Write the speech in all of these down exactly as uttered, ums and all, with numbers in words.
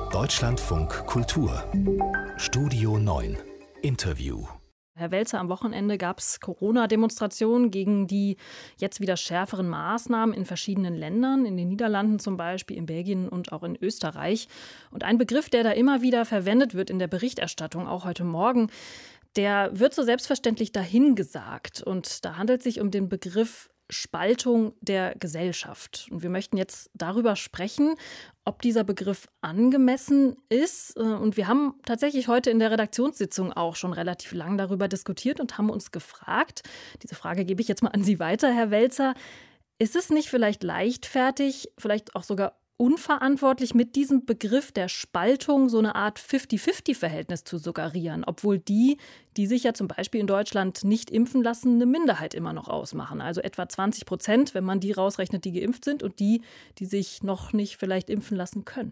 Deutschlandfunk Kultur Studio neun Interview. Herr Welzer, am Wochenende gab es Corona-Demonstrationen gegen die jetzt wieder schärferen Maßnahmen in verschiedenen Ländern, in den Niederlanden zum Beispiel, in Belgien und auch in Österreich. Und ein Begriff, der da immer wieder verwendet wird in der Berichterstattung, auch heute Morgen, der wird so selbstverständlich dahingesagt. Und da handelt es sich um den Begriff Spaltung der Gesellschaft. Und wir möchten jetzt darüber sprechen, ob dieser Begriff angemessen ist. Und wir haben tatsächlich heute in der Redaktionssitzung auch schon relativ lang darüber diskutiert und haben uns gefragt, diese Frage gebe ich jetzt mal an Sie weiter, Herr Welzer, ist es nicht vielleicht leichtfertig, vielleicht auch sogar unverantwortlich, mit diesem Begriff der Spaltung so eine Art fifty-fifty-Verhältnis zu suggerieren, obwohl die, die sich ja zum Beispiel in Deutschland nicht impfen lassen, eine Minderheit immer noch ausmachen. Also etwa zwanzig Prozent, wenn man die rausrechnet, die geimpft sind und die, die sich noch nicht vielleicht impfen lassen können.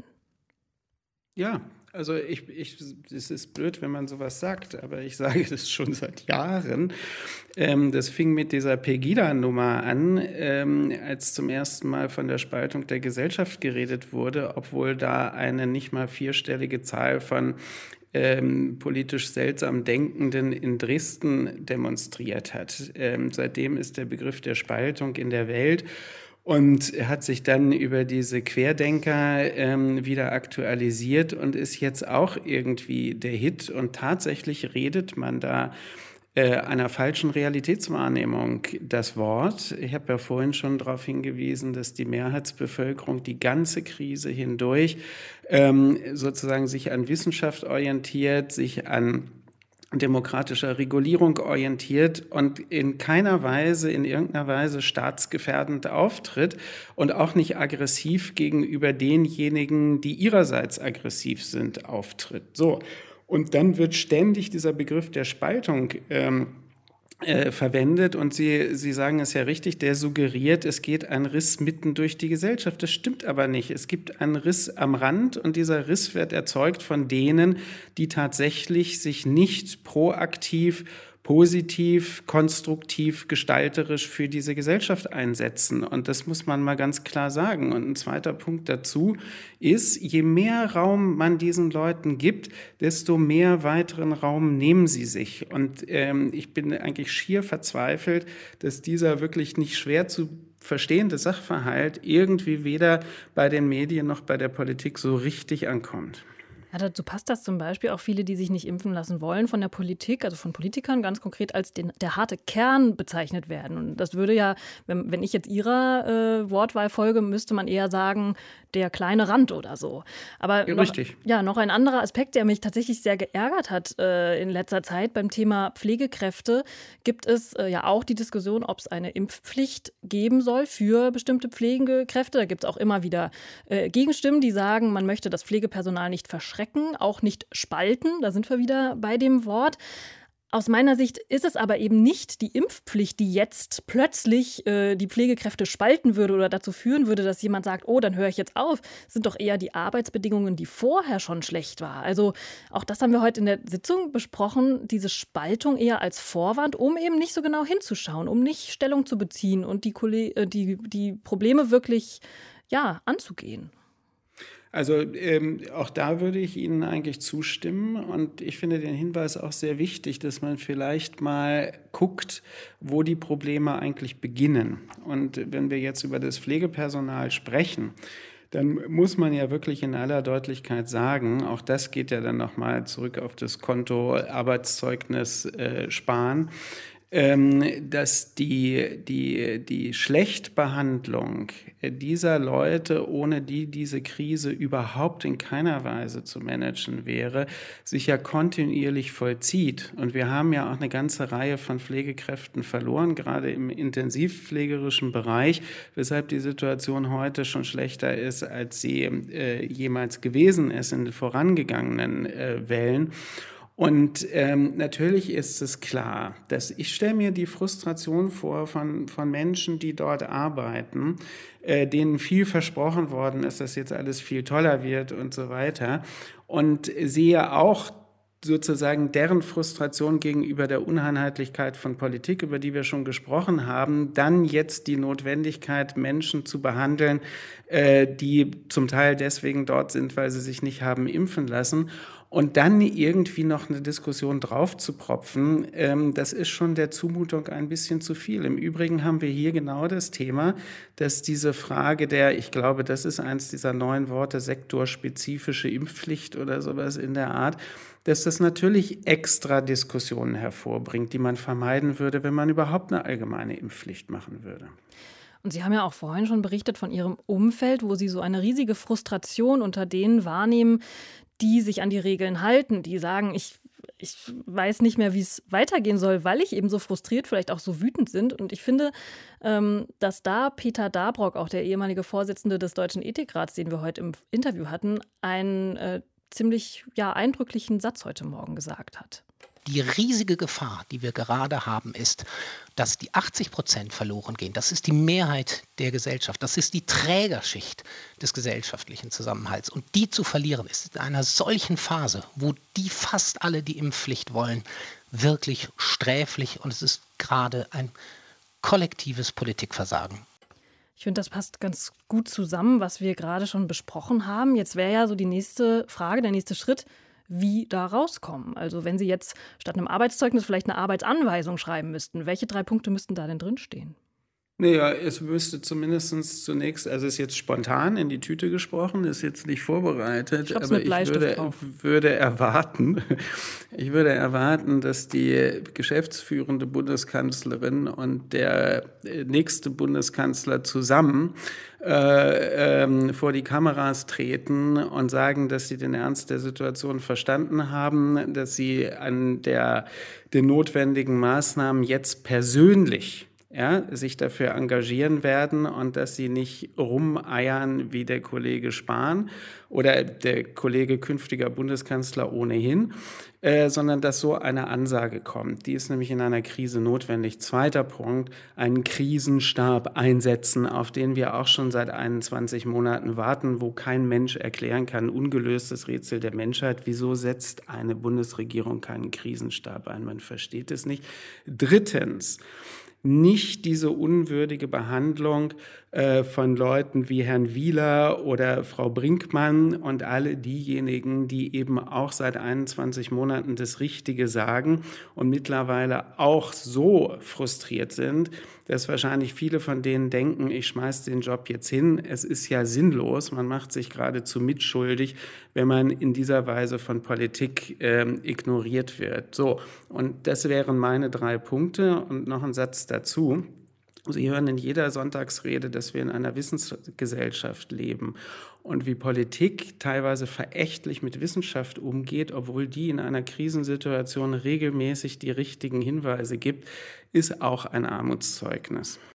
Ja, also ich, ich, es ist blöd, wenn man sowas sagt, aber ich sage das schon seit Jahren. Ähm, das fing mit dieser Pegida-Nummer an, ähm, als zum ersten Mal von der Spaltung der Gesellschaft geredet wurde, obwohl da eine nicht mal vierstellige Zahl von ähm, politisch seltsam Denkenden in Dresden demonstriert hat. Ähm, seitdem ist der Begriff der Spaltung in der Welt und hat sich dann über diese Querdenker ähm, wieder aktualisiert und ist jetzt auch irgendwie der Hit. Und tatsächlich redet man da äh, einer falschen Realitätswahrnehmung das Wort. Ich habe ja vorhin schon darauf hingewiesen, dass die Mehrheitsbevölkerung die ganze Krise hindurch ähm, sozusagen sich an Wissenschaft orientiert, sich an demokratischer Regulierung orientiert und in keiner Weise, in irgendeiner Weise staatsgefährdend auftritt und auch nicht aggressiv gegenüber denjenigen, die ihrerseits aggressiv sind, auftritt. So. Und dann wird ständig dieser Begriff der Spaltung ähm, äh, verwendet und Sie, Sie sagen es ja richtig, der suggeriert, es geht ein Riss mitten durch die Gesellschaft. Das stimmt aber nicht. Es gibt einen Riss am Rand und dieser Riss wird erzeugt von denen, die tatsächlich sich nicht proaktiv, positiv, konstruktiv, gestalterisch für diese Gesellschaft einsetzen. Und das muss man mal ganz klar sagen. Und ein zweiter Punkt dazu ist, je mehr Raum man diesen Leuten gibt, desto mehr weiteren Raum nehmen sie sich. Und ähm, ich bin eigentlich schier verzweifelt, dass dieser wirklich nicht schwer zu verstehende Sachverhalt irgendwie weder bei den Medien noch bei der Politik so richtig ankommt. Ja, dazu passt das zum Beispiel auch viele, die sich nicht impfen lassen wollen, von der Politik, also von Politikern ganz konkret als den, der harte Kern bezeichnet werden. Und das würde ja, wenn, wenn ich jetzt Ihrer äh, Wortwahl folge, müsste man eher sagen, der kleine Rand oder so. Aber ja, noch, richtig. Ja, noch ein anderer Aspekt, der mich tatsächlich sehr geärgert hat äh, in letzter Zeit beim Thema Pflegekräfte, gibt es äh, ja auch die Diskussion, ob es eine Impfpflicht geben soll für bestimmte Pflegekräfte. Da gibt es auch immer wieder äh, Gegenstimmen, die sagen, man möchte das Pflegepersonal nicht verschrecken, auch nicht spalten, da sind wir wieder bei dem Wort. Aus meiner Sicht ist es aber eben nicht die Impfpflicht, die jetzt plötzlich äh, die Pflegekräfte spalten würde oder dazu führen würde, dass jemand sagt, oh, dann höre ich jetzt auf. Es sind doch eher die Arbeitsbedingungen, die vorher schon schlecht waren. Also auch das haben wir heute in der Sitzung besprochen, diese Spaltung eher als Vorwand, um eben nicht so genau hinzuschauen, um nicht Stellung zu beziehen und die, Kolle- die, die Probleme wirklich ja, anzugehen. Also ähm, auch da würde ich Ihnen eigentlich zustimmen und ich finde den Hinweis auch sehr wichtig, dass man vielleicht mal guckt, wo die Probleme eigentlich beginnen. Und wenn wir jetzt über das Pflegepersonal sprechen, dann muss man ja wirklich in aller Deutlichkeit sagen, auch das geht ja dann nochmal zurück auf das Konto Arbeitszeugnis äh, sparen, dass die, die, die Schlechtbehandlung dieser Leute, ohne die diese Krise überhaupt in keiner Weise zu managen wäre, sich ja kontinuierlich vollzieht. Und wir haben ja auch eine ganze Reihe von Pflegekräften verloren, gerade im intensivpflegerischen Bereich, weshalb die Situation heute schon schlechter ist, als sie äh, jemals gewesen ist in den vorangegangenen äh, Wellen. Und ähm, natürlich ist es klar, dass ich stelle mir die Frustration vor von, von Menschen, die dort arbeiten, äh, denen viel versprochen worden ist, dass jetzt alles viel toller wird und so weiter. Und sehe auch sozusagen deren Frustration gegenüber der Uneinheitlichkeit von Politik, über die wir schon gesprochen haben, dann jetzt die Notwendigkeit, Menschen zu behandeln, äh, die zum Teil deswegen dort sind, weil sie sich nicht haben impfen lassen. Und dann irgendwie noch eine Diskussion drauf zu propfen, ähm, das ist schon der Zumutung ein bisschen zu viel. Im Übrigen haben wir hier genau das Thema, dass diese Frage der, ich glaube, das ist eins dieser neuen Worte, sektorspezifische Impfpflicht oder sowas in der Art, dass das natürlich extra Diskussionen hervorbringt, die man vermeiden würde, wenn man überhaupt eine allgemeine Impfpflicht machen würde. Und Sie haben ja auch vorhin schon berichtet von Ihrem Umfeld, wo Sie so eine riesige Frustration unter denen wahrnehmen, die sich an die Regeln halten, die sagen, ich, ich weiß nicht mehr, wie es weitergehen soll, weil ich eben so frustriert, vielleicht auch so wütend sind. Und ich finde, ähm, dass da Peter Dabrock, auch der ehemalige Vorsitzende des Deutschen Ethikrats, den wir heute im Interview hatten, einen äh, ziemlich ja, eindrücklichen Satz heute Morgen gesagt hat. Die riesige Gefahr, die wir gerade haben, ist, dass die achtzig Prozent verloren gehen. Das ist die Mehrheit der Gesellschaft. Das ist die Trägerschicht des gesellschaftlichen Zusammenhalts. Und die zu verlieren, ist in einer solchen Phase, wo die fast alle die Impfpflicht wollen, wirklich sträflich. Und es ist gerade ein kollektives Politikversagen. Ich finde, das passt ganz gut zusammen, was wir gerade schon besprochen haben. Jetzt wäre ja so die nächste Frage, der nächste Schritt, wie da rauskommen. Also wenn Sie jetzt statt einem Arbeitszeugnis vielleicht eine Arbeitsanweisung schreiben müssten, welche drei Punkte müssten da denn drinstehen? Naja, es müsste zumindest zunächst, also ist jetzt spontan in die Tüte gesprochen, ist jetzt nicht vorbereitet, ich aber ich würde, würde erwarten, ich würde erwarten, dass die geschäftsführende Bundeskanzlerin und der nächste Bundeskanzler zusammen äh, ähm, vor die Kameras treten und sagen, dass sie den Ernst der Situation verstanden haben, dass sie an der, den notwendigen Maßnahmen jetzt persönlich Ja, sich dafür engagieren werden und dass sie nicht rumeiern wie der Kollege Spahn oder der Kollege künftiger Bundeskanzler ohnehin, äh, sondern dass so eine Ansage kommt. Die ist nämlich in einer Krise notwendig. Zweiter Punkt, einen Krisenstab einsetzen, auf den wir auch schon seit einundzwanzig Monaten warten, wo kein Mensch erklären kann, ungelöstes Rätsel der Menschheit, wieso setzt eine Bundesregierung keinen Krisenstab ein? Man versteht es nicht. Drittens, nicht diese unwürdige Behandlung äh, von Leuten wie Herrn Wieler oder Frau Brinkmann und alle diejenigen, die eben auch seit einundzwanzig Monaten das Richtige sagen und mittlerweile auch so frustriert sind, dass wahrscheinlich viele von denen denken, ich schmeiße den Job jetzt hin. Es ist ja sinnlos, man macht sich geradezu mitschuldig, wenn man in dieser Weise von Politik äh, ignoriert wird. So, und das wären meine drei Punkte und noch ein Satz dazu. Sie hören in jeder Sonntagsrede, dass wir in einer Wissensgesellschaft leben und wie Politik teilweise verächtlich mit Wissenschaft umgeht, obwohl die in einer Krisensituation regelmäßig die richtigen Hinweise gibt, ist auch ein Armutszeugnis.